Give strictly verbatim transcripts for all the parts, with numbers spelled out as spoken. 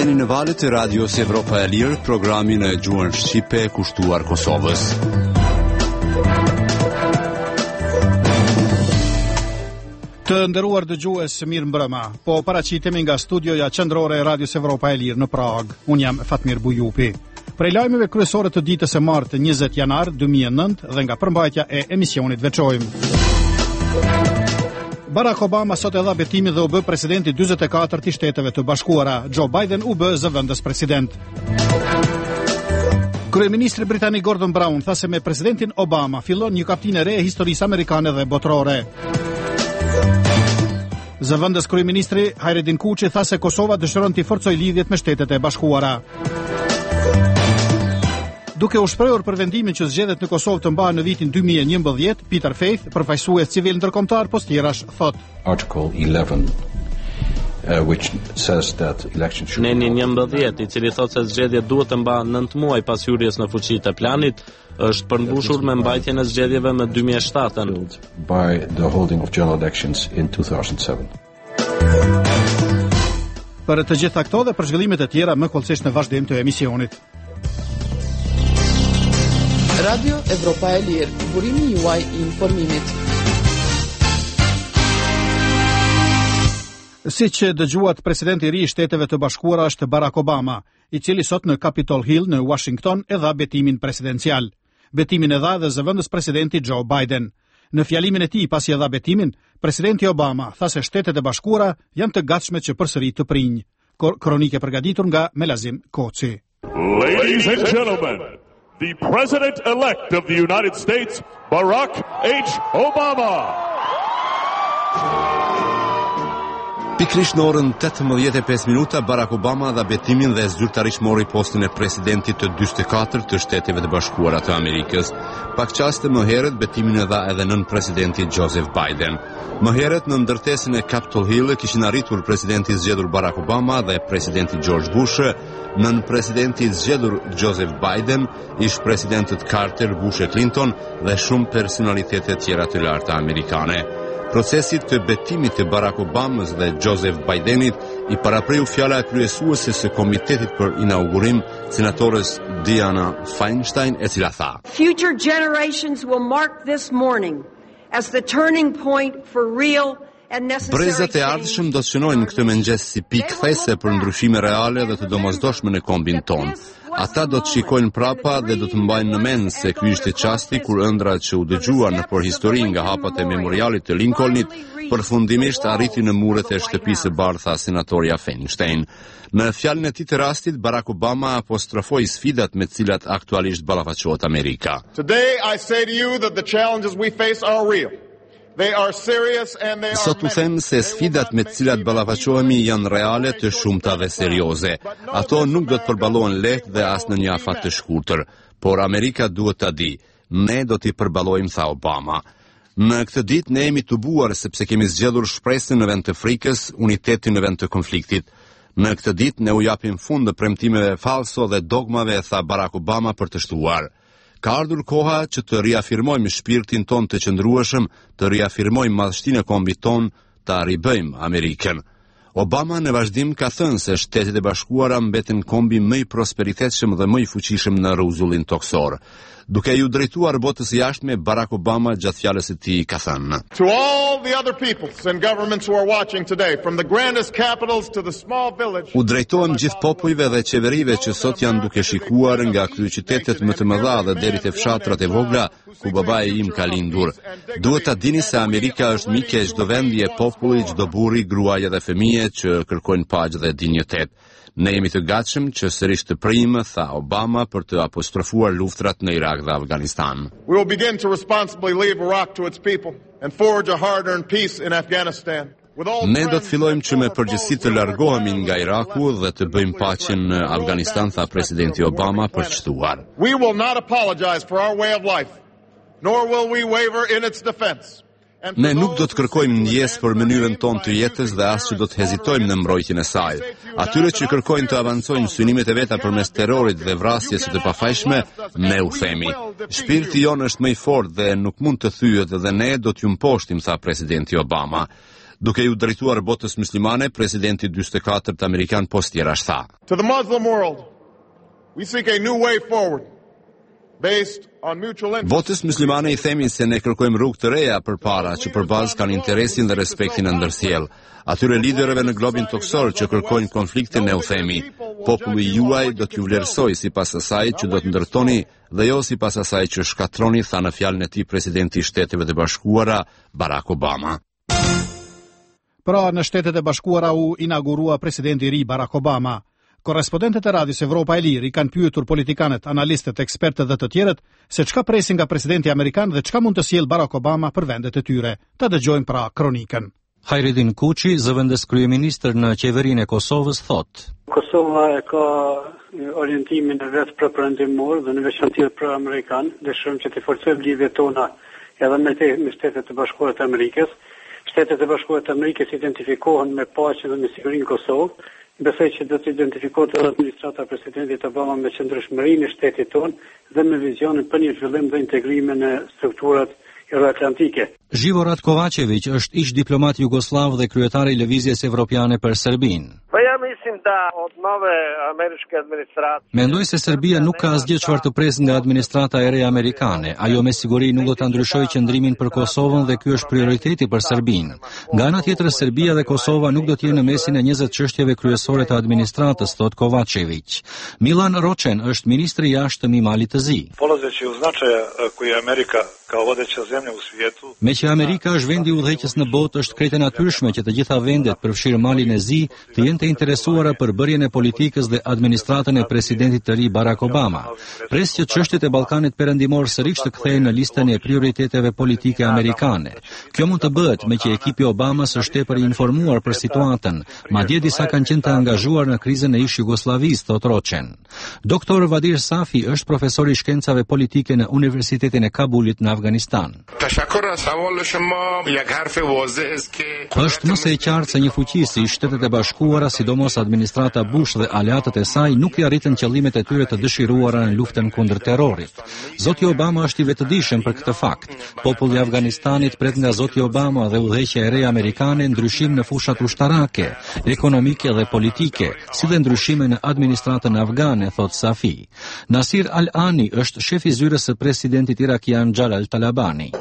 Jeni në valët e Radios Evropa e Lirë, programin e gjuhën shqipe kushtuar Kosovës. Të nderuar dëgjues, mirë mbrëma. Po paraqitemi nga studioja qendrore e Radios Evropa e Lirë në Prag. Unë jam Fatmir Bujupi. Prej lajmeve kryesore të ditës së martë njëzet janar dy mijë e nëntë dhe nga përmbajtja e emisionit veçojmë. Barack Obama sot e dha betimin dhe u bë presidenti dyzet e katërt i Shteteve të Bashkuara. Joe Biden u bë zëvendës president. Kryeministri britanik Gordon Brown tha se me presidentin Obama fillon një kapitull e re e historisë amerikane dhe botërore. Zëvendës kryeministri Hajredin Kuçi tha se Kosova dëshiron të forcojë lidhjet me Shtetet e Bashkuara. Duke u shprehur për vendimin që zgjedhjet në Kosovë të mbahen në vitin dy mijë e njëmbëdhjetë, Peter Faith, përfaqësues civil ndërkombëtar postierash, thot: Article eleven uh, which says that elections should Neni njëmbëdhjetë, i cili thotë se zgjedhjet duhet të mbahen nëntë muaj pas hyrjes në fuqi të planit, është përmbushur me mbajtjen e zgjedhjeve më dy mijë e shtatën. by the holding of general elections in two thousand seven. Për të gjitha këto dhe për zhvillimet e tjera më kollësisht në vazhdim të emisionit. Radio Evropa e Lirë, burimi juaj i informimit. Siç dëgjuat, presidenti i ri i Shteteve të Bashkuara është Barack Obama, i cili sot në Capitol Hill në Washington e dha betimin presidencial. Betimin e dha dhe zëvendës presidenti Joe Biden. Në fjalimin e tij pasi e dha betimin, presidenti Obama tha se Shtetet e Bashkuara janë të gatshme që përsëri të prinjë. Kronike përgatitur nga Melazim Koci. Ladies and gentlemen, the President-elect of the United States, Barack H. Obama. Pikrisht në orën tetëmbëdhjetë e pesë minuta, Barack Obama dha betimin dhe zyrtarisht mori postin e presidentit të dyzet e katërt të Shteteve të Bashkuara të Amerikës. Pak qaste më herët betimin e dha edhe nën presidenti Joseph Biden. Më herët në ndërtesën e Capitol Hill kishin arritur presidenti i zgjedhur Barack Obama dhe presidenti George Bush, nën presidenti i zgjedhur Joseph Biden, ish presidentët Carter, Bush e Clinton dhe shumë personalitete tjera të larta amerikane. Procesit të betimit të Barack Obamas dhe Joseph Bidenit i parapriu fjala e kryesuese së komitetit për inaugurim, senatores Diana Feinstein, e cila tha: Future generations will mark this morning as the turning point for real and necessary. Brezat e ardhshëm do të shënojnë këtë mëngjes si pikë these për ndryshime reale dhe të domosdoshme në kombin ton. Ata do të shikojnë prapa dhe do të mbajnë në mend se ky ishte çasti kur ëndrat që u dëgjuan në përhistori nga hapat e memorialit të Lincolnit përfundimisht arriti në muret e shtëpisë së bardhë, tha senatoria Feinstein. Në fjalën e tij të rastit, Barack Obama apostrofoi sfidat me të cilat aktualisht ballafaqohet Amerika. Today I say to you that the challenges we face are real. They are serious and they are Sot u them se sfidat me të cilat ballafaqohemi janë reale, të shumta dhe serioze. Ato nuk do të përballohen lehtë dhe as në një afat të shkurtër, por Amerika duhet ta di, ne do t'i përballojmë, tha Obama. Në këtë ditë ne jemi tubuar sepse kemi zgjedhur shpresën në vend të frikës, unitetin në vend të konfliktit. Në këtë ditë ne u japim fund të premtimeve falso dhe dogmave, tha Barack Obama për të shtuar. Ka ardhur koha që të riafirmojmë shpirtin ton të qëndrueshëm, të riafirmojmë madhështinë e kombit ton, ta ribëjmë Amerikën. Obama në vazhdim ka thënë se Shtetet e Bashkuara mbeten kombi më i prosperitetshëm dhe më i fuqishëm në rrezullin toksor. Duke ju drejtuar botës jashtme, Barack Obama gjatë fjalës së tij ka thënë: To all the other peoples and governments who are watching today, from the grandest capitals to the small village. U drejtohem gjithë popujve dhe qeverive që sot janë duke shikuar nga kryeqytetet më të mëdha dhe deri te fshatrat e vogla ku babai im ka lindur. Duhet ta dini se Amerika është mike e çdo vendi e populli, çdo burri, gruaja dhe fëmijë që kërkojnë paqe dhe dinjitet. Ne jemi të gatshëm që sërish të primë, tha Obama, për të apostrofuar luftrat në Irak dhe Afganistan. We will begin to responsibly leave Iraq to its people and forge a hard-earned peace in Afghanistan. Ne do të fillojmë që me përgjithësi të largohemi nga Iraku dhe të bëjmë paqen në Afganistan, tha presidenti Obama për çtuar. We will not apologize for our way of life, nor will we waver in its defense. Ne nuk do të kërkojmë ndjes për mënyrën tonë të jetës dhe as që do të hezitojmë në mbrojtjen e saj. Atyre që kërkojnë të avancojnë synimet e veta përmes terrorit dhe vrasjes së të pafajshme, ne u themi: shpirti jonë është më i fortë dhe nuk mund të thyet dhe ne do t'ju mposhtim, tha presidenti Obama. Duke ju drejtuar botës muslimane, presidenti dyzet e katërt amerikan postjerash tha: To the Muslim world, we seek a new way forward. Botës muslimane i themi se ne kërkojmë rrugë të reja përpara që përballë kanë interesin dhe respektin e ndërsjellë. Atyre liderëve në globin toksor që kërkojnë konfliktin ne u themi: populli juaj do t'ju vlerësoj sipas asaj që do të ndërtoni dhe jo sipas asaj që shkatroni, tha në fjalën e tij presidenti i Shteteve të Bashkuara Barack Obama. Pra në Shtetet e Bashkuara u inaugurua presidenti i ri Barack Obama. Korrespondentët e Radios Evropa e Lirë i kanë pyetur politikanët, analistët, ekspertët dhe të tjerët se çka presin nga presidenti amerikan dhe çka mund të sjellë Barack Obama për vendet e tyre. Ta dëgjojmë pra kronikën. Hajredin Kuçi, zëvendës kryeministër në qeverinë e Kosovës, thotë: Kosova e ka orientimin e vet propagandimor dhe në veçantë pro amerikan, dëshirojmë që të forcojmë lidhjet tona edhe me, te, me Shtetet e Bashkuara të Amerikës. Shtetet e Bashkuara të Amerikës identifikohen me paqen dhe me sigurinë në Kosovë. Besoj që do të identifikohet edhe administrata e presidentit Obama me qëndrueshmërinë e shtetit tonë dhe me vizionin për një zhvillim dhe integrimin e strukturat euroatlantike. Živorat Kovačević është ish diplomat jugosllav dhe kryetari i Lëvizjes Evropiane për Serbinë. Po ja mislim da od nove američke administracije. Mendoj se Serbia nuk ka asgjë çfarë të presë nga administrata e re amerikane. Ajo me siguri nuk do ta ndryshojë qëndrimin për Kosovën dhe ky është prioriteti për Serbinë. Nga ana tjetër, Serbia dhe Kosova nuk do të jenë në mesin e njëzet çështjeve kryesore të administratës, thot Kovačević. Milan Ročen është ministri i jashtëm i Malit të Zi. Polazeći od značaja koji je Amerika kao vodeća zemlja u svijetu. Me që Amerika është vendi i udhëheqës në botë, është krejtë natyrshme që të gjitha vendet, përfshirë Malin e Zi, të jenë të interesuara për bërjen e politikës dhe administratën e presidentit të ri Barack Obama. Pres që çështjet e Ballkanit Perëndimor sërish të kthehen në listën e prioriteteve politike amerikane. Kjo mund të bëhet me që ekipi Obamas është tepër i informuar për situatën, madje disa kanë qenë të angazhuar në krizën e ish Jugosllavisë, thot Roçen. Doktor Vadir Safi është profesor i shkencave politike në Universitetin e Kabulit në Afganistan. Është mëse e qartë se një fuqi si Shtetet e Bashkuara, sidomos administrata Bush dhe aleatët e saj, nuk i arritën qëllimet e tyre të dëshiruara në luftën kundër terrorit. Zoti Obama është i vetëdijshëm për këtë fakt. Populli i Afganistanit pret nga Zoti Obama dhe udhëheqja e re amerikane ndryshim në fushat ushtarake, ekonomike dhe politike, si dhe ndryshime në administratën afgane, thot Safi. Nasir Al-Ani është shefi zyrës së presidentit irakian Jalal Talabani.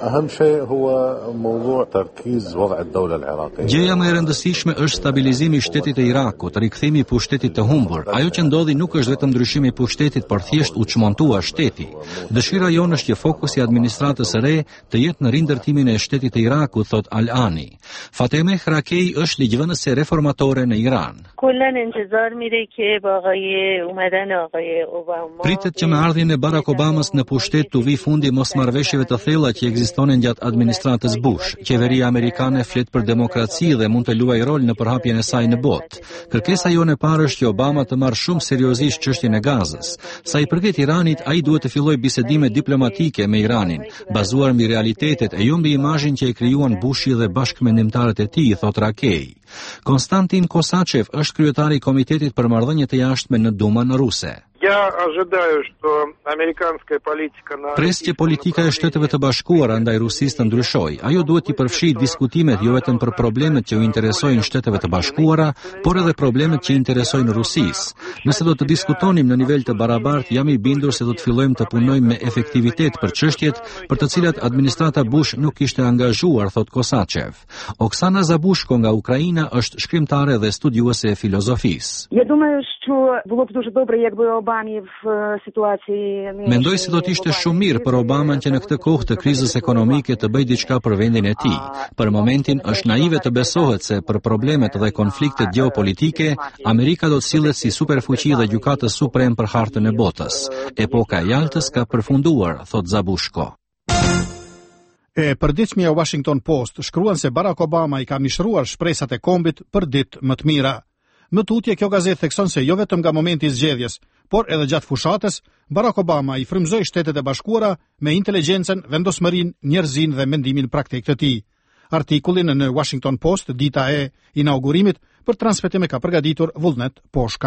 Gjëja më e rëndësishme është stabilizimi i shtetit të Irakut, rikthimi i pushtetit të humbur. Ajo që ndodhi nuk është vetëm ndryshimi i pushtetit, por thjesht u çmontua shteti. Dëshira jonë është që fokusi i administratës së re të jetë në rindërtimin e shtetit të Irakut, thot Al-Ani. Fatemeh Rakei është ligjvënëse reformatore në Iran. Pritet që me ardhjen e Barack Obamas në pushtet të vi fundi mosmarrëveshjeve të thella që ekzistonin gjatë administratës Bush. Qeveria amerikane flet për demokraci dhe mund të luajë rol në përhapjen e saj në botë. Kërkesa jone e parë është që Obama të marrë shumë seriozisht çështjen e Gazës. Sa i përket Iranit, ai duhet të fillojë bisedime diplomatike me Iranin, bazuar mbi realitetet e jo mbi imazhin që e krijuan Bushi dhe bashkëmendimtarët e tij, thot Rakei. Konstantin Kosachev është kryetari i Komitetit për Marrëdhëniet e Jashtme në Dumën ruse. Я ожидаю, что американская политика на Pres që politika e Shteteve të Bashkuara ndaj Rusisë të ndryshojë. Ajo duhet të përfshijë diskutimet jo vetëm për problemet që u interesojnë Shteteve të Bashkuara, por edhe problemet që interesojnë Rusisë. Nëse do të diskutonim në nivel të barabartë, jam i bindur se do të fillojmë të punojmë me efektivitet për çështjet për të cilat administrata Bush nuk ishte angazhuar, thot Kosachev. Oksana Zabushko nga Ukraina është shkrimtare dhe studiuese e filozofisë. Я думаю, що було б дуже добре, якби Mendoj se do të ishte shumë mirë për Obaman që në këtë kohë të krizës ekonomike të bëjë diçka për vendin e tij. Për momentin është naive të besohet se për problemet dhe konfliktet gjeopolitike, Amerika do të sillet si superfuqi dhe gjykatës suprem për hartën e botës. Epoka e Jaltës ka përfunduar, thot Zabushko. E përditshmja Washington Post shkruan se Barack Obama i ka mishruar shpresat e kombit për ditë më të mira. Në tutje, kjo gazetë thekson se jo vetëm nga momenti i zgjedhjes, por edhe gjatë fushatës, Barack Obama i frymëzoi Shtetet e Bashkuara me inteligjencën, vendosmërinë, njerëzinë dhe mendimin praktik të tij. Artikullin në Washington Post, dita e inaugurimit, për transmetim e ka përgatitur Vullnet Poshka.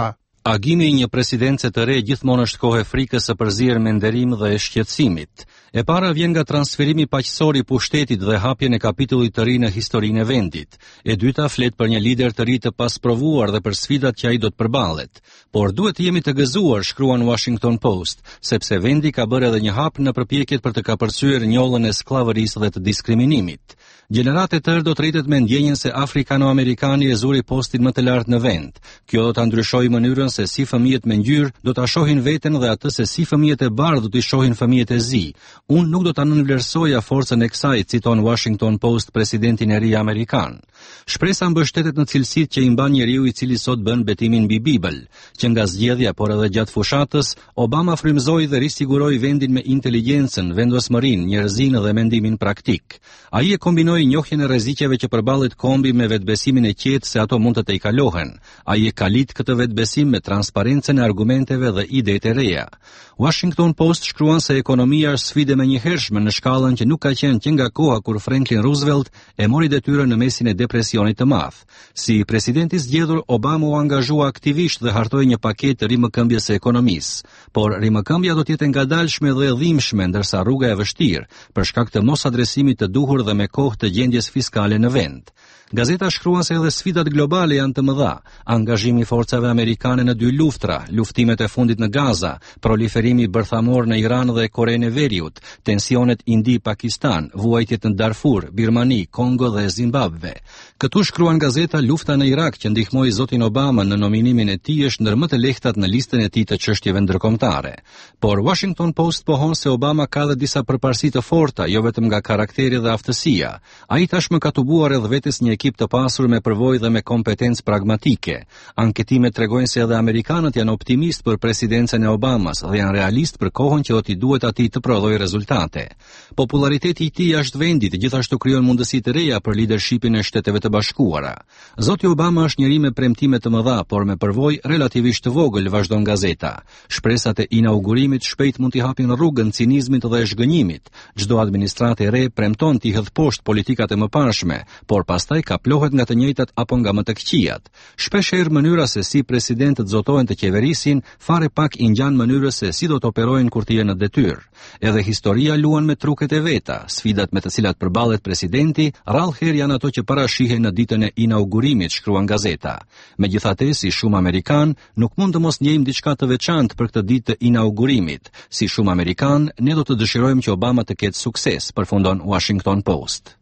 Agimi i një presidence të re gjithmonë është kohë e frikës së përzierë me nderim dhe e shqetësimit. E para vjen nga transferimi paqësor i pushtetit dhe hapjen e kapitullit të ri në historinë e vendit. E dyta flet për një lider të ri të pasprovuar dhe për sfidat që ai do të përballet. Por duhet të jemi të gëzuar, shkruan Washington Post, sepse vendi ka bërë edhe një hap në përpjekjet për të kapërcyer njollën e skllavërisë dhe të diskriminimit. Gjenerat e tërë do të rritet me ndjenjen se afrikano-amerikani e zuri postin më të lartë në vend. Kjo do ta ndryshojë mënyrën se si fëmijët me ngjyrë do ta shohin veten dhe atë se si fëmijët e bardhë do t'i shohin fëmijët e zi. Unë nuk do ta nënvlerësoja forcën e kësaj, citon Washington Post presidentin e ri amerikan. Shpresa mbështetet në cilësitë që i mban njeriu i cili sot bën betimin mbi Bibël, që nga zgjedhja por edhe gjatë fushatës, Obama frymëzoi dhe risiguroi vendin me inteligjencën, vendosmërinë, njerëzinë dhe mendimin praktik. Ai e kombinoi njohjen e rreziqeve që përballet kombi me vetbesimin e qetë se ato mund të tejkalohen. Ai e kalit këtë vetbesim me transparencën e argumenteve dhe idetë e reja. Washington Post shkruan se ekonomia është sfidë menjëhershme në shkallën që nuk ka qenë që nga koha kur Franklin Roosevelt e mori detyrën në mesin e depresionit të madh. Si presidenti i zgjedhur, Obama u angazhua aktivisht dhe hartoi një paketë rimëkëmbjes së ekonomisë, por rimëkëmbja do të jetë ngadalshme dhe e dhimbshme, ndërsa rruga e vështirë për shkak të mos adresimit të duhur dhe me kohë të gjendjes fiskale në vend. Gazeta shkruan se edhe sfidat globale janë të mëdha: angazhimi i forcave amerikane në dy luftra, luftimet e fundit në Gaza, proliferimi bërthamor në Iran dhe Korenë e Veriut, tensionet Indi-Pakistan, vuajtjet në Darfur, Birmani, Kongo dhe Zimbabwe. Këtu shkruan gazeta, lufta në Irak që ndihmoi zotin Obama në nominimin e tij është ndër më të lehtat në listën e tij të çështjeve ndërkombëtare. Por Washington Post pohon se Obama ka dhe disa përparësi të forta, jo vetëm nga karakteri dhe aftësia. Ai tashmë ka tubuar edhe vetes një ekip të pasur me përvojë dhe me kompetencë pragmatike. Anketimet tregojnë se edhe amerikanët janë optimist për presidencën e Obamas dhe janë realist për kohën që do t'i duhet atij të prodhojë rezultate. Populariteti i tij jashtë vendit gjithashtu krijon mundësi të reja për leadershipin e Shteteve të Bashkuara. Zoti Obama është njeri me premtime të mëdha, por me përvojë relativisht të vogël, vazhdon gazeta. Shpresat e inaugurimit shpejt mund t'i hapin rrugën cinizmit dhe zhgënjimit. Çdo administratë e re premton t'i hedh poshtë politikat e mëparshme, por pastaj kaplohet nga të njëjtat apo nga më të këqijat. Shpeshherë mënyra se si presidentët zotohen të qeverisin fare pak i ngjan mënyrës se si do të operojnë kur të jenë në detyrë. Edhe historia luan me truket e veta. Sfidat me të cilat përballet presidenti rrallëherë janë ato që parashihen në ditën e inaugurimit, shkruan gazeta. Megjithatë, si shumë amerikan, nuk mund të mos njejmë diçka të veçantë për këtë ditë të inaugurimit. Si shumë amerikan, ne do të dëshirojmë që Obama të ketë sukses, përfundon Washington Post.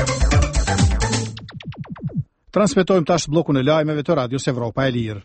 Transmetojmë tash bllokun e lajmeve të Radios Evropa e Lirë.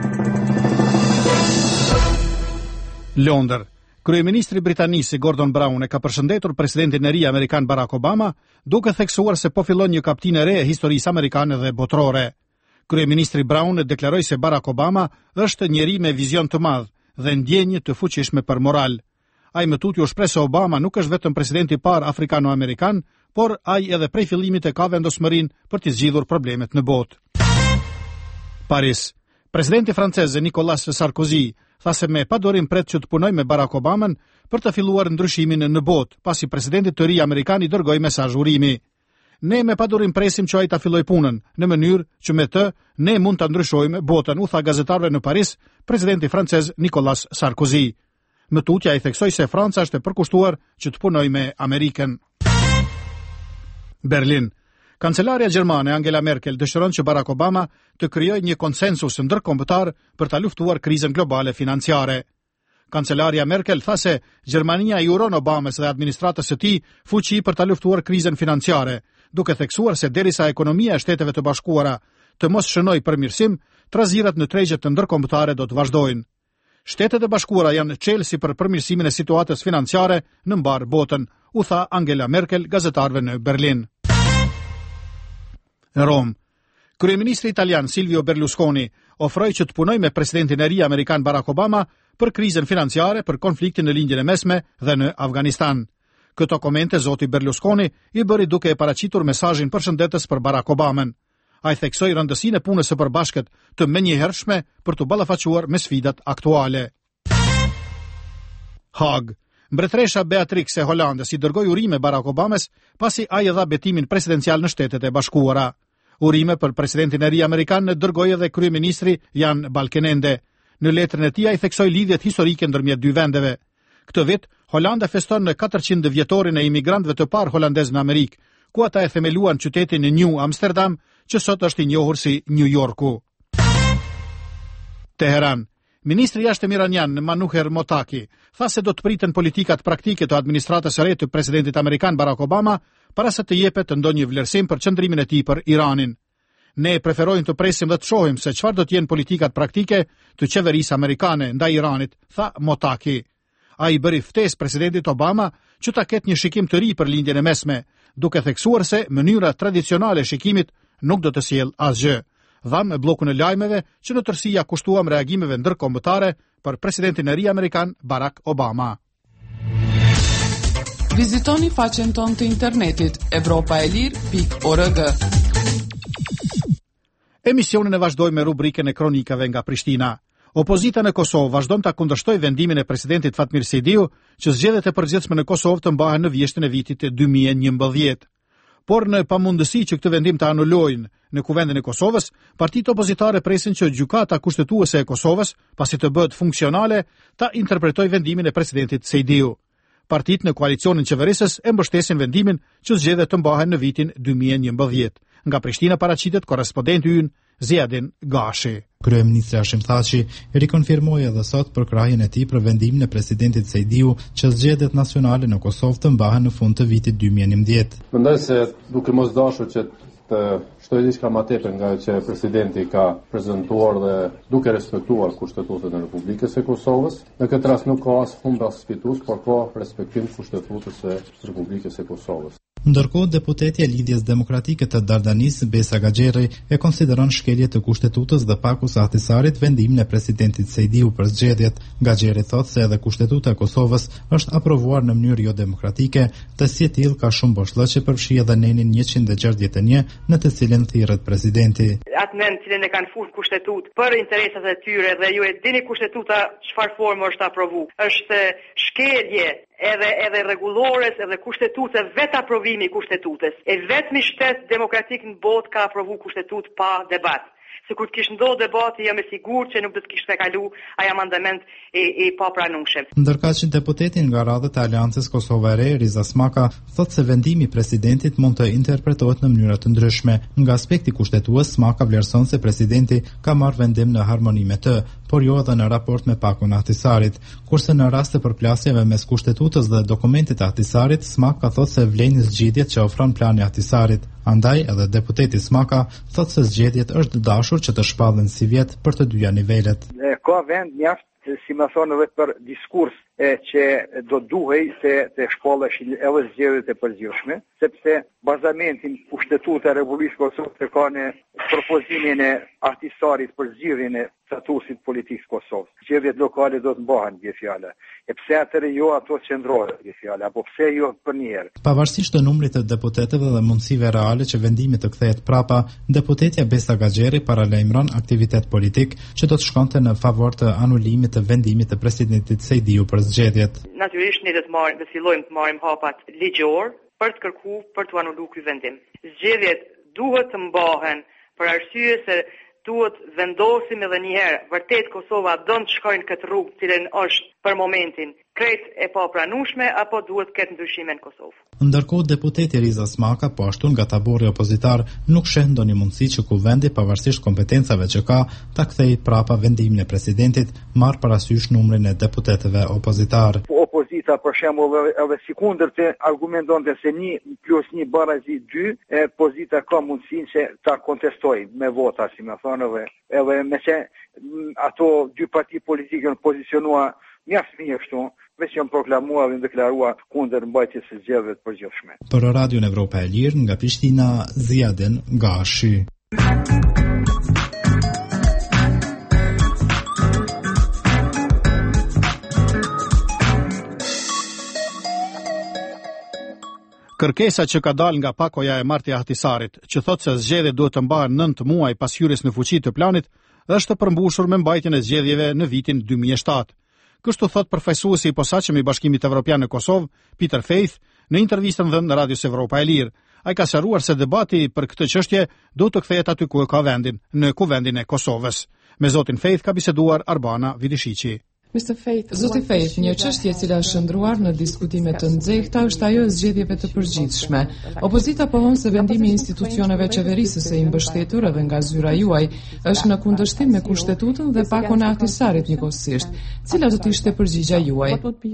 Londër. Kryeministri britanisë Gordon Brown e ka përshëndetur presidentin e ri amerikan Barack Obama, duke theksuar se po fillon një kapitull e re e historisë amerikane dhe botërore. Kryeministri Brown e deklaroi se Barack Obama është njeri me vizion të madh dhe ndjenjë të fuqishme për moral. Ai më tutje u shpreh se Obama nuk është vetëm presidenti i parë afrikano-amerikan, por ai edhe prej fillimit e ka vendosmërinë për të zgjidhur problemet në botë. Paris. Presidenti francez Nicolas Sarkozy tha se me padorim pret që të punoj me Barack Obaman për të filluar ndryshimin në botë, pasi presidenti të ri amerikan i dërgoi mesazh urimi. Ne me padorim presim që ai ta filloj punën, në mënyrë që me të ne mund ta ndryshojmë botën, u tha gazetarëve në Paris presidenti francez Nicolas Sarkozy. Më tutje ai theksoi se Franca është e përkushtuar që të punojë me Amerikën. Berlin. Kancelarja gjermane Angela Merkel dëshiron që Barack Obama të krijojë një konsensus ndërkombëtar për ta luftuar krizën globale financiare. Kancelaria Merkel tha se Gjermania i uron Obamas dhe administratës së tij fuqi për ta luftuar krizën financiare, duke theksuar se derisa ekonomia e Shteteve të Bashkuara të mos shënojë përmirësim, trazirat në tregjet të ndërkombëtare do të vazhdojnë. Shtetet e Bashkuara janë çelësi për përmirësimin e situatës financiare në mbar botën, u tha Angela Merkel gazetarëve në Berlin. Në Rom. Kryeministri italian Silvio Berlusconi ofroi që të punojë me presidentin e ri amerikan Barack Obama për krizën financiare, për konfliktin në lindjen e mesme dhe në Afganistan. Këto komente zoti Berlusconi i bëri duke e paraqitur mesazhin përshëndetës për Barack Obaman. Ai theksoi rëndësinë e punës së përbashkët të menjëhershme për të ballafaquar me sfidat aktuale. Haag. Mbretëresha Beatrix e Holandës i dërgoi urime Barack Obamas pasi ai e dha betimin presidencial në Shtetet e Bashkuara. Urime për presidentin e ri amerikan dërgoi edhe kryeministri Jan Balkenende. Në letrën e tij ai theksoi lidhjet historike ndërmjet dy vendeve. Këtë vit, Holanda feston në katërqind vjetorin e imigrantëve të parë holandez në Amerikë, ku ata e themeluan qytetin e New Amsterdam, që sot është i njohur si New Yorku. Teheran. Ministri i jashtëm iranian Manuher Motaki tha se do të priten politikat praktike të administratës së re të presidentit amerikan Barack Obama para se të jepet ndonjë vlerësim për qëndrimin e tij për Iranin. Ne preferojmë të presim dhe të shohim se çfarë do të jenë politikat praktike të qeverisë amerikane ndaj Iranit, tha Motaki. Ai bëri ftesë presidentit Obama që ta ketë një shikim të ri për lindjen e mesme, duke theksuar se mënyra tradicionale e shikimit nuk do të sjellë asgjë. Dham e bllokun e lajmeve që në tërësi ja kushtuam reagimeve ndërkombëtare për presidentin e ri amerikan Barack Obama. Vizitoni faqen tonë të internetit evropaelir pikë org. Emisionin e vazhdoj me rubrikën e kronikave nga Prishtina. Opozita në Kosovë vazhdon ta kundërshtoj vendimin e presidentit Fatmir Sejdiu që zgjedhjet e përgjithshme në Kosovë të mbahen në vjeshtin e vitit dy mijë e njëmbëdhjetë. Por në pamundësi që këtë vendim të anulojnë në Kuvendin e Kosovës, partitë opozitare presin që gjykata kushtetuese e Kosovës, pasi të bëhet funksionale, ta interpretoj vendimin e presidentit Sejdiu. Partitë në koalicionin qeverisës e mbështesin vendimin që zgjedhjet të mbahen në vitin dy mijë e njëmbëdhjetë. Nga Prishtina paraqitet korrespondenti ynë Ziadin Gashi. Kryeministri Hashim Thaçi rikonfirmoi edhe sot për krahjen e tij për vendimin e presidentit Sejdiu që zgjedhjet nacionale në Kosovë të mbahen në fund të vitit dy mijë e njëmbëdhjetë. Mendoj se duke mos dashur që të shtoj diçka më tepër nga që presidenti ka prezantuar dhe duke respektuar kushtetutën e Republikës së Kosovës, në këtë rast nuk ka as humbje as fitues, por ka respektim kushtetutës së Republikës së Kosovës. Ndërkohë, deputetja e Lidhjes Demokratike të Dardanis, Besa Gaxherri, e konsideron shkelje të kushtetutës dhe pakus Ahtisarit vendimin e presidentit Sejdiu për zgjedhjet. Gaxherri thotë se edhe kushtetuta e Kosovës është aprovuar në mënyrë jo demokratike, dhe si e tillë ka shumë boshllëqe përfshi edhe nenin njëqind e gjashtëdhjetë e një në të cilën thirret presidenti. Atë nen cilën e kanë futur kushtetut për interesat e tyre dhe ju e dini kushtetuta çfarë formë është aprovu. Është shkelje edhe edhe rregullores edhe kushtetutës vetë aprovimi i kushtetutës. E vetmi shtet demokratik në botë ka aprovu kushtetutë pa debat. Se kur të kishte ndodhur debati, jam e sigurt që nuk do të kishte kalu ai amandament i, i papranueshëm. Ndërkaq që deputeti nga radhët e Aleancës Kosova e Re, Riza Smaka, thotë se vendimi i presidentit mund të interpretohet në mënyra të ndryshme. Nga aspekti kushtetues, Smaka vlerëson se presidenti ka marrë vendim në harmoni me të, por jo edhe në raport me pakun Ahtisarit. Kurse në rast të përplasjeve mes kushtetutës dhe dokumentit të Ahtisarit, Smaka thotë se vlen zgjidhjet që ofron plani Ahtisarit. Andaj edhe deputeti Smaka thotë se zgjedhjet është dashur që të shpallen si vjet për të dyja nivelet. Ka vend mjaft, si më thonë, edhe për diskurs e që do duhej se të shpalleshin edhe zgjedhjet e përgjithshme, sepse bazamentin kushtetuta e Republikës së Kosovës ka në propozimin e Ahtisarit për zgjidhjen e statusit politikë të Kosovës. Zgjedhjet lokale do të mbahen me fjalë. E pse atëre jo ato qendrore me fjalë, apo pse jo për një herë. Pavarësisht të numrit të deputetëve dhe mundësive reale që vendimi të kthehet prapa, deputetja Besa Gaxherri paralajmëron aktivitet politik që do të shkonte në favor të anulimit të vendimit të presidentit Sejdiu për zgjedhjet. Natyrisht ne do të marrim, do të fillojmë të marrim hapat ligjor për të kërkuar për të anuluar ky vendim. Zgjedhjet duhet të mbahen për arsye se duhet vendosim edhe një herë, vërtet Kosova do të shkojnë këtë rrugë cilën është për momentin krejt e papranueshme apo duhet të ketë ndryshime në Kosovë. Ndërkohë deputeti Riza Smaka, po ashtu nga tabori opozitar, nuk sheh ndonjë mundësi që kuvendi, pavarësisht kompetencave që ka, ta kthejë prapa vendimin e presidentit, marr parasysh numrin e deputetëve opozitar. Opozita për shembull edhe sikundërte argumentonte se një plus një barazi dy, e opozita ka mundësinë që ta kontestojë me vota, si më thonë, edhe edhe me që ato dy parti politike në pozicionua mjaft mirë kështu, veç janë proklamuar dhe deklarua kundër mbajtjes së zgjedhjeve të përgjithshme. Për Radion Evropa e Lirë nga Prishtina, Ziadin Gashi. Kërkesa që ka dalë nga pakoja e martja e Ahtisarit, që thotë se zgjedhjet duhet të mbahen nëntë muaj pas hyrjes në fuqi të planit, është përmbushur me mbajtjen e zgjedhjeve në vitin dy mijë e shtatë. Kështu thot përfaqësuesi i posaçëm i Bashkimit Evropian në Kosovë, Peter Faith, në intervistën dhënë në Radios Evropa e Lirë. Ai ka sqaruar se debati për këtë çështje do të kthehet aty ku e ka vendin, në Kuvendin e Kosovës. Me zotin Faith ka biseduar Arbana Vidishiqi. Zoti Faith, një çështje e cila është shndruar në diskutime të nxehta është ajo e zgjedhjeve të përgjithshme. Opozita pohon se vendimi i institucioneve qeverisëse së i mbështetur edhe nga zyra juaj është në kundërshtim me Kushtetutën dhe pakon e Ahtisarit njëkohësisht. Cila do të ishte përgjigjja juaj?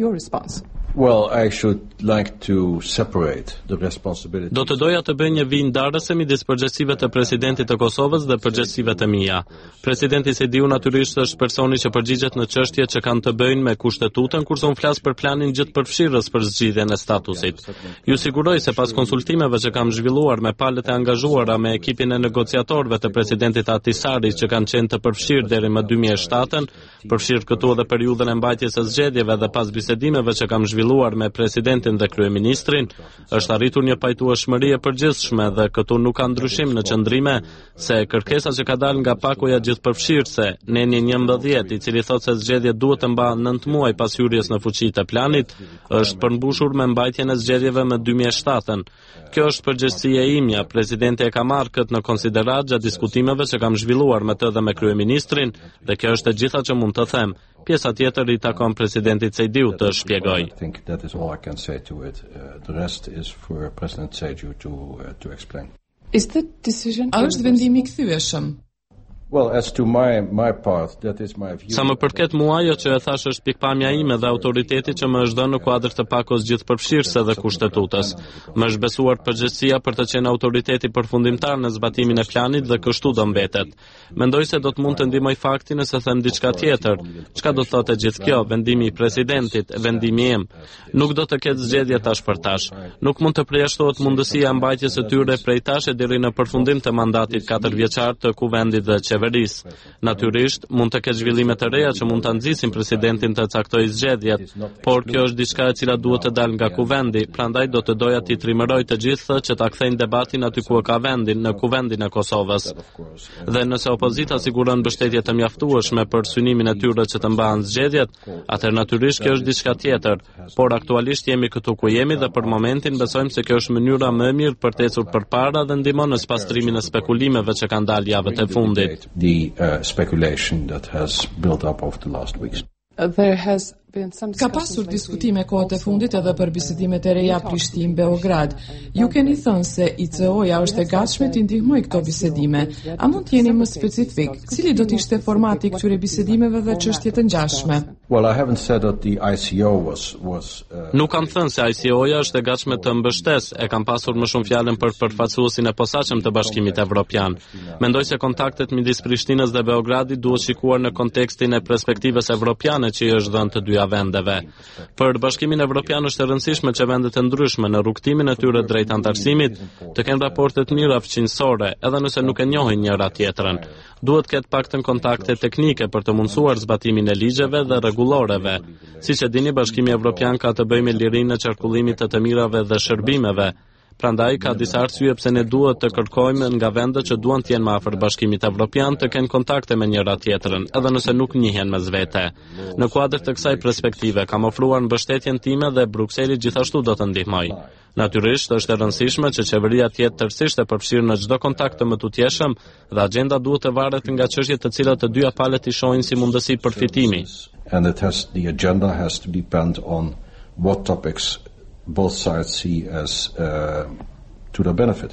Well, I should like to separate the responsibility. Do të doja të bëj një vijë ndarëse midis përgjegjësive të presidentit të Kosovës dhe përgjegjësive të mia. Presidenti Sediu natyrisht është personi që përgjigjet në çështjet që kanë të bëjnë me Kushtetutën, kurse unë flas për planin gjithëpërfshirës për zgjidhjen e statusit. Ju siguroj se pas konsultimeve që kam zhvilluar me palët e angazhuara me ekipin e negociatorëve të presidentit Ahtisarit që kanë qenë të përfshirë deri më dy mijë e shtatë, përfshirë këtu edhe periudhën e mbajtjes së zgjedhjeve dhe pas bisedimeve që kam zhvilluar me presidentin dhe kryeministrin, është arritur një pajtueshmëri e përgjithshme dhe këtu nuk ka ndryshim në qëndrime se kërkesa që ka dalë nga pakoja gjithëpërfshirëse, Neni njëmbëdhjetë, i cili thotë se zgjedhjet duhet të mbahen nëntë muaj pas hyrjes në fuqi të planit, është përmbushur me mbajtjen e zgjedhjeve më dy mijë e shtatë. Kjo është përgjegjësia imja, presidenti e ka marrë këtë në konsiderat gjatë diskutimeve që kam zhvilluar me të dhe me kryeministrin, dhe kjo është e gjitha që mund të them. Pjesa tjetër i takon presidentit Sejdiu të shpjegoj. I think that is all I can say to it. Uh, the rest is for President Sejdiu to uh, to explain. Is the decision A është vendimi kthyeshëm? Well, as to my my part, that is my view. Sa më përket mua, ajo që e thash është pikpamja ime dhe autoriteti që më është dhënë në kuadër të pakos gjithëpërfshirëse dhe Kushtetutës. Më është besuar përgjegjësia për të qenë autoriteti përfundimtar në zbatimin e planit dhe kështu do mbetet. Mendoj se do të mund të ndihmoj fakti nëse them diçka tjetër. Çka do thotë gjithë kjo? Vendimi i presidentit, vendimi im. Nuk do të ketë zgjedhje tash për tash. Nuk mund të përjashtohet mundësia e mbajtjes së tyre prej tash deri në përfundim të mandatit katër vjeçar të kuvendit dhe qeverisë. Natyrisht, mund të ketë zhvillime të reja që mund ta nxisin presidentin të caktojë zgjedhjet, por kjo është diçka e cila duhet të dalë nga kuvendi, prandaj do të doja t'i trimëroj të gjithë që ta kthejnë debatin aty ku ka vendin, në kuvendin e Kosovës. Dhe nëse opozita siguron mbështetje të mjaftueshme për synimin e tyre që të mbahen zgjedhjet, atëherë natyrisht kjo është diçka tjetër, por aktualisht jemi këtu ku jemi dhe për momentin besojmë se kjo është mënyra më e mirë për të ecur përpara dhe ndihmon në pastrimin e spekulimeve që kanë dalë javët e fundit. The uh, speculation that has built up over the last weeks. Uh, there has Ka pasur diskutime kohët e fundit edhe për bisedimet e reja Prishtinë-Beograd. Ju keni thënë se I C O-ja është e gatshme të ndihmojë këto bisedime. A mund të jeni më specifik? Cili do të ishte formati I këtyre bisedimeve dhe çështjet e ngjashme? Well, I haven't said that the I C O was was uh... Nuk kam thënë se I C O-ja është e gatshme të mbështesë, e kam pasur më shumë fjalën për përfaqësuesin e posaçëm të Bashkimit Evropian. Mendoj se kontaktet midis Prishtinës dhe Beogradit duhet shikuar në kontekstin e perspektivës evropiane që I është dhënë të dyja vendeve. Për Bashkimin Evropian është e rëndësishme që vendet e ndryshme në rrugtimin e tyre drejt antarësimit të kenë raporte të mira fqinjësore, edhe nëse nuk e njohin njëra tjetrën. Duhet ketë paktën kontakte teknike për të mundësuar zbatimin e ligjeve dhe rregulloreve. Siç e dini, Bashkimi Evropian ka të bëjë me lirinë e qarkullimit të të mirave dhe shërbimeve. Prandaj ka disa arsye pse ne duhet të kërkojmë nga vendet që duan të jenë më afër Bashkimit Evropian të kenë kontakte me njëra tjetrën, edhe nëse nuk njihen mes vete. Në kuadër të kësaj perspektive kam ofruar mbështetjen time dhe Brukseli gjithashtu do të ndihmojë. Natyrisht është e rëndësishme që qeveria të jetë tërësisht e përfshirë në çdo kontakt të mëtutjeshëm dhe agjenda duhet të varet nga çështjet të cilat të dyja palët I shohin si mundësi përfitimi. And it has the agenda has to depend on what topics both sides see as uh, to their benefit.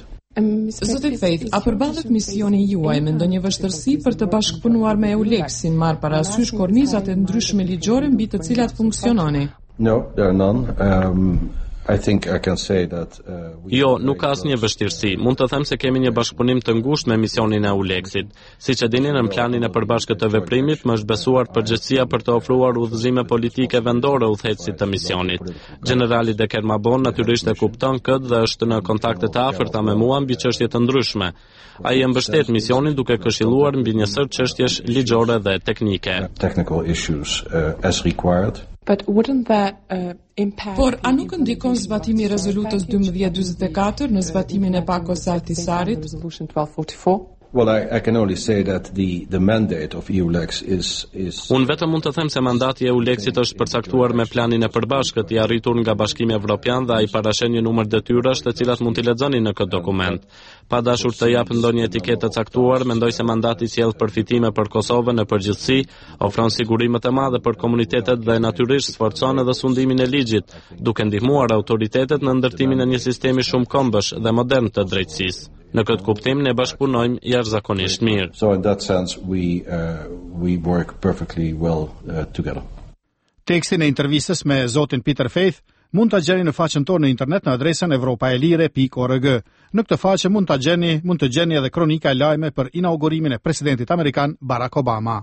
Zotit Faith, a përballet misioni juaj me ndonjë vështirësi për të bashkëpunuar me EULEX-in marr parasysh kornizat e ndryshme ligjore mbi të cilat funksiononi? No, there are none. Um, I think I can say that uh, we Jo, nuk ka asnjë vështirësi. Mund të them se kemi një bashkëpunim të ngushtë me misionin e EULEX-it. Siç e dini, në planin e përbashkët të veprimit më është besuar përgjegjësia për të ofruar udhëzime politike vendore udhëheqësit të misionit. Generali De Kermabon natyrisht e kupton këtë dhe është në kontakte të afërta me mua mbi çështje të ndryshme. Ai e mbështet misionin duke këshilluar mbi një sër çështjesh ligjore dhe teknike. Technical issues uh, as required. But wouldn't that uh, impact Por a nuk ndikon zbatimi I rezolutës dymbëdhjetë njëzet e katër në zbatimin e pakos së Ahtisarit? Well, I, I can only say that the, the mandate of EULEX is... is... Unë vetëm mund të them se mandati e EULEX-it është përcaktuar me planin e përbashkët i arritur nga Bashkimi Evropian dhe ai parashen një numër detyrash të cilat mund t'i lexoni në këtë dokument. Pa dashur të jap ndonjë etiketë të caktuar, mendoj se mandati sjell përfitime për Kosovën në përgjithësi, ofron sigurime të mëdha për komunitetet dhe natyrisht sforcon edhe sundimin e ligjit, duke ndihmuar autoritetet në ndërtimin e një sistemi shumë kombësh dhe modern të drejtësisë. Në këtë kuptim ne bashkëpunojmë jashtëzakonisht mirë. So in that sense we uh, we work perfectly well uh, together. Tekstin e intervistës me zotin Peter Faith mund ta gjeni në faqen tonë në internet në adresën evropaelire pikë org. Në këtë faqe mund ta gjeni, mund të gjeni edhe kronika e lajme për inaugurimin e presidentit amerikan Barack Obama.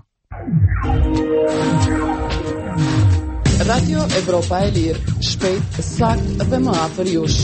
Radio Evropa e Lirë, shpejt, sakt dhe më afër jush.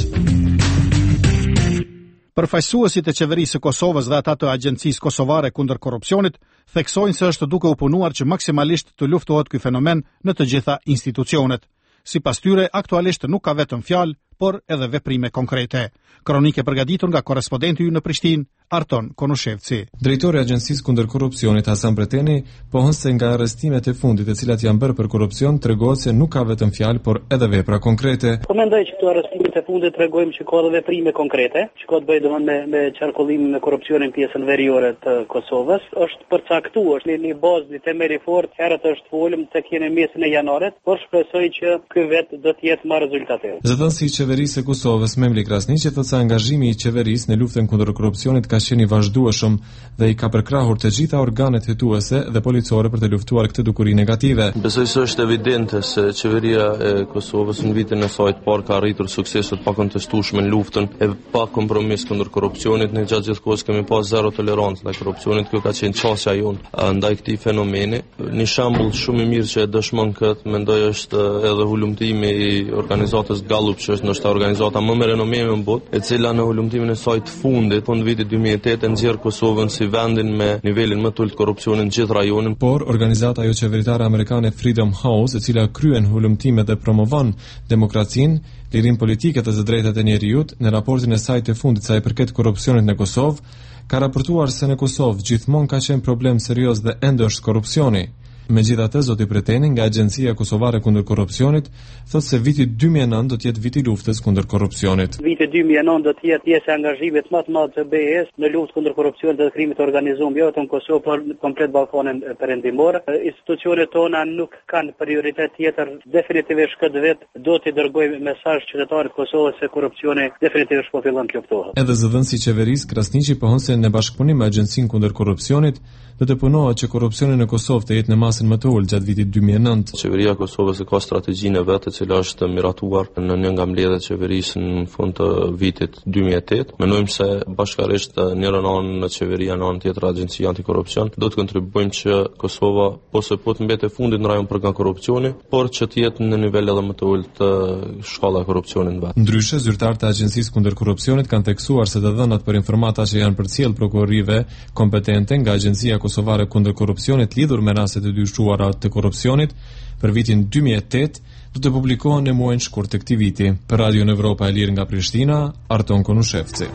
Përfaqësuesit e qeverisë së Kosovës dhe ata të Agjencisë Kosovare kundër korrupsionit theksojnë se është duke u punuar që maksimalisht të luftohet ky fenomen në të gjitha institucionet. Sipas tyre, aktualisht nuk ka vetëm fjalë, por edhe veprime konkrete. Kronike përgatitur nga korrespondenti ynë në Prishtinë, Arton Konushevci. Drejtori i Agjencisë kundër korrupsionit Hasan Preteni pohon se nga arrestimet e fundit, të cilat janë bërë për korrupsion, tregohet se nuk ka vetëm fjalë, por edhe vepra konkrete. Po mendoj që këto arrestimet e fundit tregojnë që ka edhe veprime konkrete, që ka të bëjë domosdoshmë me me qarkullimin e korrupsionit në pjesën veriore të Kosovës. Është përcaktuar në një bazë, një temel i fortë, herët është folëm tek në mesin e janarit, por shpresoj që ky vet do të jetë më rezultativ. Zëdhënësi i qeverisë së Kosovës Memli Krasniqi thotë se angazhimi i qeverisë në luftën kundër korrupsionit ka qenë i vazhdueshëm dhe i ka përkrahur të gjitha organet hetuese dhe policore për të luftuar këtë dukuri negative. Besoj se është evidente se qeveria e Kosovës në vitin e saj të parë ka arritur suksese të pakontestueshme në luftën e pa kompromis kundër korrupsionit. Ne gjatë gjithë kohës kemi pas zero tolerancë ndaj korrupsionit. Kjo ka qenë çështja jonë ndaj këtij fenomeni. Një shembull shumë i mirë që e dëshmon këtë, mendoj është edhe hulumtimi i organizatës Gallup, që është ndoshta organizata më me renomim në botë, e cila në hulumtimin e saj të fundit, fund vitit dy mijë e tetë nxjerr Kosovën si vendin me nivelin më të ulët korrupsioni në gjithë rajonin. Por organizata jo qeveritare amerikane Freedom House, e cila kryen hulumtime dhe promovon demokracinë, lirinë politike dhe të drejtat e njerëzit, në raportin e saj të fundit sa i përket korrupsionit në Kosovë, ka raportuar se në Kosovë gjithmonë ka qenë problem serioz dhe ende është korrupsioni. Megjithatë, zoti Preteni nga Agjencia Kosovare kundër korrupsionit thotë se viti dy mijë e nëntë do të jetë viti i luftës kundër korrupsionit. Viti dy mijë e nëntë do të jetë pjesë e angazhimit më të madh të B E S në luftë kundër korrupsionit dhe krimit të organizuar jo vetëm në Kosovë, por në komplet Ballkanin perëndimor. Institucionet tona nuk kanë prioritet tjetër, definitivisht këtë vit do të dërgojmë mesazh qytetarëve të Kosovës se korrupsioni definitivisht po fillon të luftohet. Edhe zëdhënësi i qeverisë Krasniqi pohon se në bashkëpunim me Agjencinë kundër korrupsionit do të punohet që korrupsioni në Kosovë të jetë në masën më të ulët gjatë vitit dy mijë e nëntë. Qeveria e Kosovës ka strategjinë e vet, e cila është miratuar në një nga mbledhjet e qeverisë në fund të vitit dy mijë e tetë. Mendojmë se bashkërisht njëra anë në qeveria, në anën tjetër Agjencia Antikorrupsion, do të kontribuojmë që Kosova ose po të mbetet fundit në rajon për nga korrupsioni, por që të jetë në nivel edhe më të ulët të shkalla e korrupsionit vet. Ndryshe, zyrtarët e Agjencisë kundër korrupsionit kanë theksuar se të dhënat për informata që janë përcjell prokurorive kompetente nga Agjencia Kosovare kundër korrupsionit lidhur me rastet e dyshuara të korrupsionit për vitin dy mijë e tetë do të publikohen në muajin shkurt të këtij viti. Për Radio Evropa e Lirë nga Prishtina, Arton Konushevci.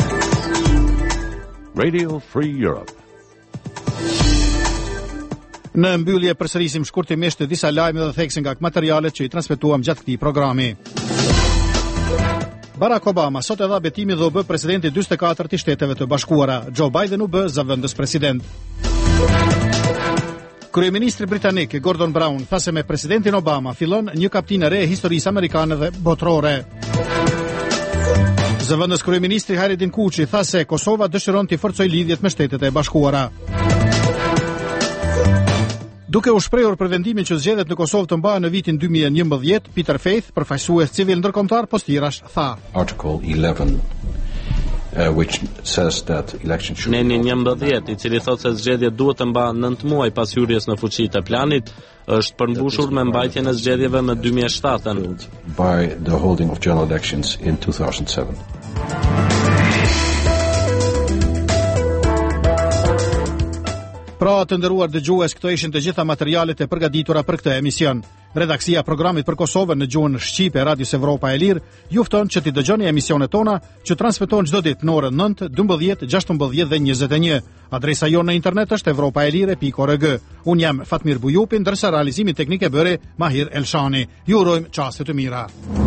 Radio Free Europe. Në mbyllje përsërisim shkurtimisht disa lajme dhe thekse nga materialet që i transmetuam gjatë këtij programi. Barack Obama sot e dha betimin dhe u bë presidenti dyzet e katërt i Shteteve të Bashkuara. Joe Biden u bë zëvendës president. Kryeministri britanik Gordon Brown tha se me presidentin Obama fillon një kapitull e re e historisë amerikane dhe botërore. Zëvendës kryeministri Haridin Kuçi tha se Kosova dëshiron të forcojë lidhjet me Shtetet e Bashkuara. Duke u shprehur për vendimin që zgjedhjet në Kosovë të mbahen në vitin dy mijë e njëmbëdhjetë, Peter Faith, përfaqësues civil ndërkombëtar Postirash, tha: Article eleven uh, which says that elections should Neni njëmbëdhjetë, i cili thotë se zgjedhjet duhet të mbahen nëntë muaj pas hyrjes në fuqi të planit, është përmbushur me mbajtjen e zgjedhjeve më dy mijë e shtatë by the holding of general elections in two thousand seven. Pra të nderuar dëgjues, këto ishin të gjitha materialet e përgatitura për këtë emision. Redaksia e programit për Kosovën në gjuhën shqipe e Radios Evropa e Lirë ju fton që t'i dëgjoni emisionet tona që transmetohen çdo ditë në orën nëntë, dymbëdhjetë, gjashtëmbëdhjetë dhe njëzet e një. Adresa jonë në internet është evropaelire pikë org. Unë jam Fatmir Bujupi, ndërsa realizimin teknik e bëri Mahir Elshani. Ju urojmë çaste të mira.